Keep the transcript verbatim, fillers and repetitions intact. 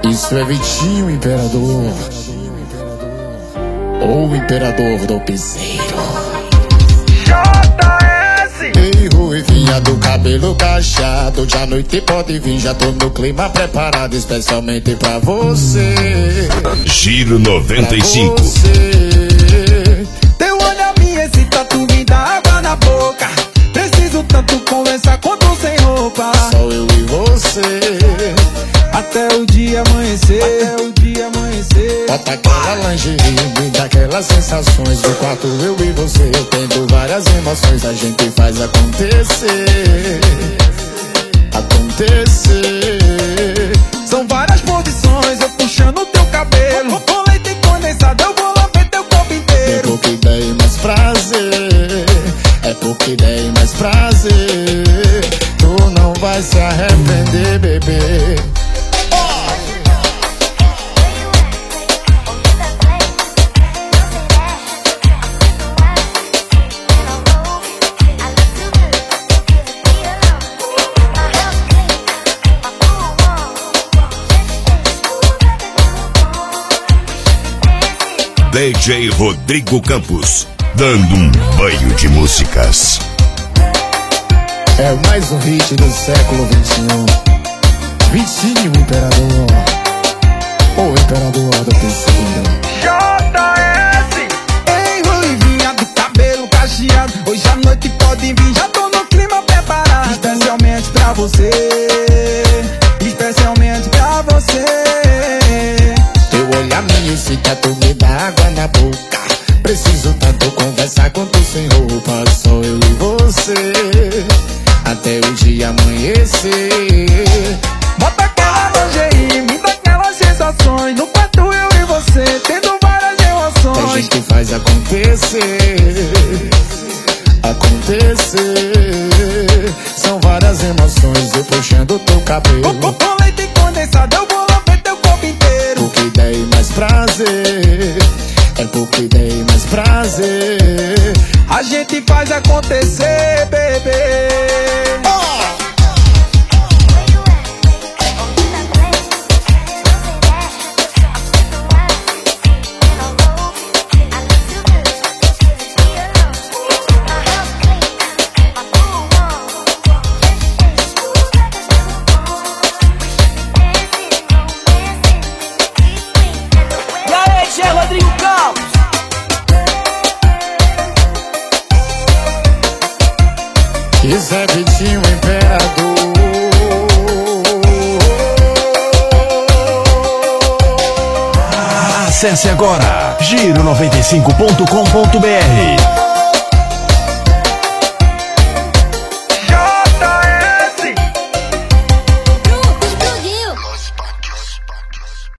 Isso é Vitinho, imperador. O imperador do piseiro. J S. Ei, ruivinha do cabelo cacheado, de à noite pode vir, já tô no clima preparado, especialmente pra você. Giro noventa e cinco. Pra você. Teu olhar me excita, tu me dá água na boca. Preciso tanto conversar com tu sem roupa. Só eu e você. Até o dia amanhecer, até o dia amanhecer. Bota aquela lingerie, me dá aquelas sensações. Do quarto eu e você, tendo várias emoções. A gente faz acontecer, acontecer. São várias posições, eu puxando teu cabelo. Com leite condensado eu vou lamber teu corpo É inteiro. porque dei mais prazer, é porque dei mais prazer. Tu não vai se arrepender, bebê. D J Rodrigo Campos, dando um banho de músicas. É mais um hit do século vinte e um. Vitinho, imperador. O imperador do piseiro. J S. Ei, ruivinha do cabelo cacheado, hoje à noite pode vir, já tô no clima preparado. Especialmente pra você, especialmente pra você. Teu olhar me excita, tu me dá água na boca. Preciso tanto conversar com tu sem roupa. Só eu e você, até o dia amanhecer. Bota aquela lingerie, me dá aquelas sensações. No quarto eu e você, tendo várias A emoções. gente faz acontecer, acontecer. São várias emoções, eu puxando teu cabelo. Com, com leite condensado eu vou lamber teu corpo inteiro. Porque dei mais prazer, é porque dei mais prazer. A gente faz acontecer, bebê. E aí, G. Rodrigo Campos? Isso é Vitinho, imperador. Acesse agora giro noventa e cinco ponto com ponto br.